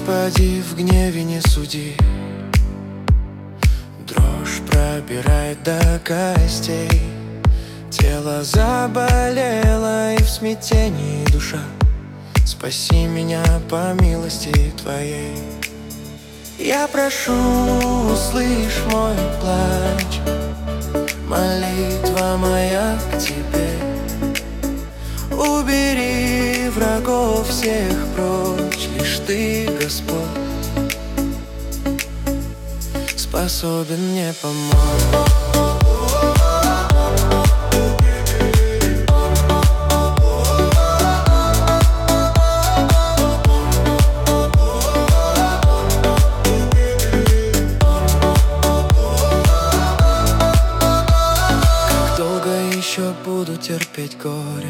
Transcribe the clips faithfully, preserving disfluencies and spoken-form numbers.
Господи, в гневе не суди. Дрожь пробирает до костей, тело заболело и в смятении душа. Спаси меня по милости Твоей. Я прошу, услышь мой плач, молитва моя к Тебе. Убери врагов всех прочь, лишь Ты, Господь, способен мне помочь. Еще буду терпеть горе,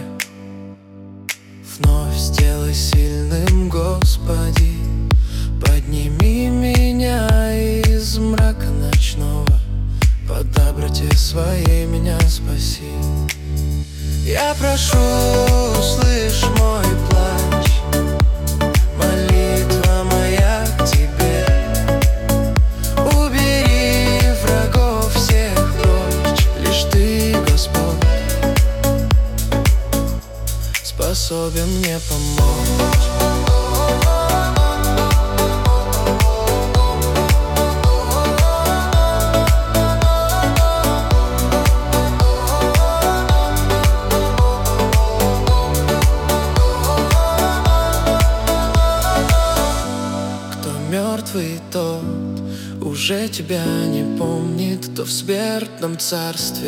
вновь сделай сильным, Господи. Подними меня из мрака ночного, по доброте Своей меня спаси. Я прошу, услышь мой плач, молитва моя к Тебе. Убери врагов всех прочь, лишь Ты, Господь, способен мне помочь. Кто мертвый, тот уже Тебя не помнит, кто в смертном царстве,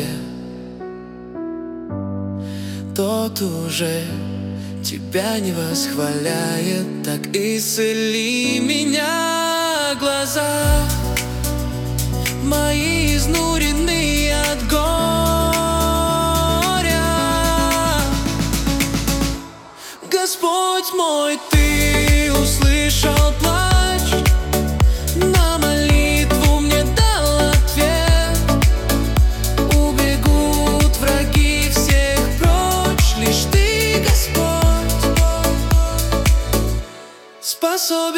тот уже Тебя не восхваляет. Так исцели меня, глаза мои изнурены от горя. Господь мой, Ты услышал плач, на молитву мне дал ответ. Убегут враги всех прочь, лишь Ты, Господь, способен